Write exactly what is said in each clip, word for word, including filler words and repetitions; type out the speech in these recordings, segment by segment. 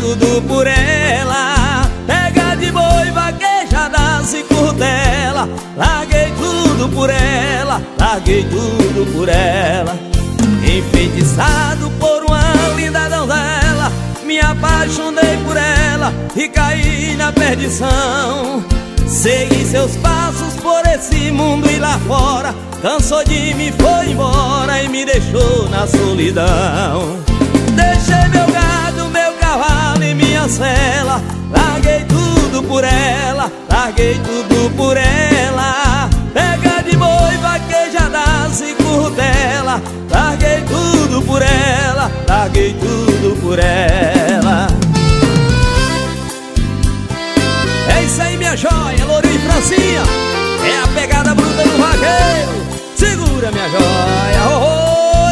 tudo por ela. Pega de boi, vaquejadas e cordela. Larguei tudo por ela, larguei tudo por ela. Enfeitiçado por uma linda donzela, me apaixonei por ela e caí na perdição. Segui seus passos por esse mundo e lá fora. Cansou de mim, foi embora e me deixou na solidão. Deixei meu gado, meu cavalo e minha sela. Larguei tudo por ela, larguei tudo por ela. Pega de boi, vaquejadas e cordela. Larguei tudo por ela, larguei tudo por ela. É isso aí, minha joia, Lourinho e Francinha. É a pegada bruta do vaqueiro. Segura, minha joia, oi.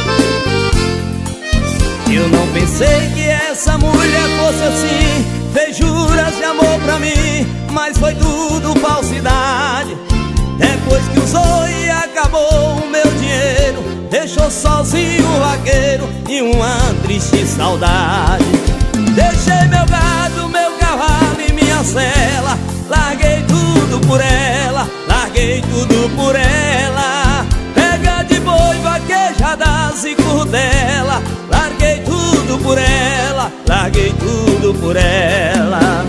Eu não pensei que essa mulher fosse assim. Fez juras de amor pra mim, mas foi tudo falsidade. Depois que usou e acabou o meu dinheiro, deixou sozinho o vaqueiro e uma triste saudade. Deixei meu gado, meu cavalo e minha sela. Larguei tudo por ela, larguei tudo por ela. Pega de boi, vaquejadas e cordela. Larguei tudo por ela, larguei tudo por ela.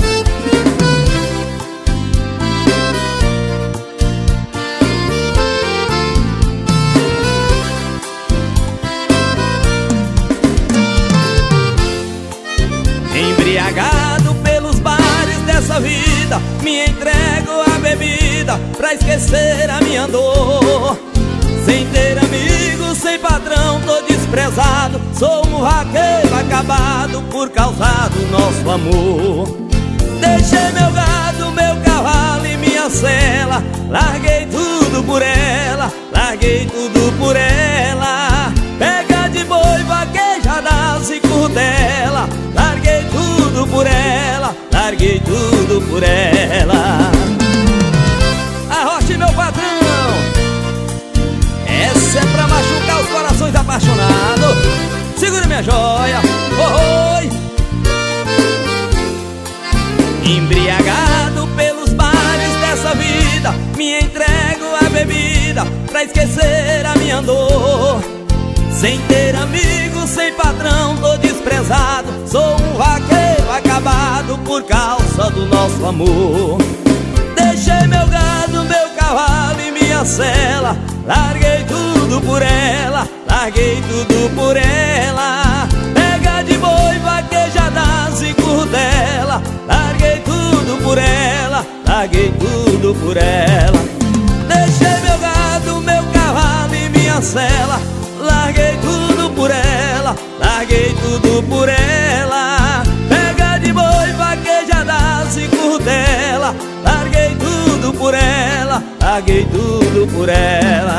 Embriagado pelos bares dessa vida, me entrego à bebida pra esquecer a minha dor. Sem ter amigos, sem patrão, tô desprezado. Sou um vaqueiro acabado por causa do nosso amor. Deixei meu gado, meu cavalo e minha sela. Larguei tudo por ela, larguei tudo por ela. Pega de boi, vaquejadas e cordela. Larguei tudo por ela, larguei tudo por ela. Arroche, meu patrão. Essa é pra machucar os corações apaixonados. Segura, minha joia, oh, oi. Embriagado pelos bares dessa vida, me entrego à bebida pra esquecer a minha dor. Sem ter amigos, sem patrão, tô desprezado. Sou um vaqueiro acabado por causa do nosso amor. Deixei meu gado, meu cavalo e minha sela. Larguei tudo por ela, larguei tudo por ela. Pega de boi, vaquejadas e cordela. Larguei tudo por ela, larguei tudo por ela. Deixei meu gado, meu cavalo e minha sela. Larguei tudo por ela, larguei tudo por ela. Pega de boi, vaquejadas e cordela. Larguei tudo por ela, larguei tudo por ela.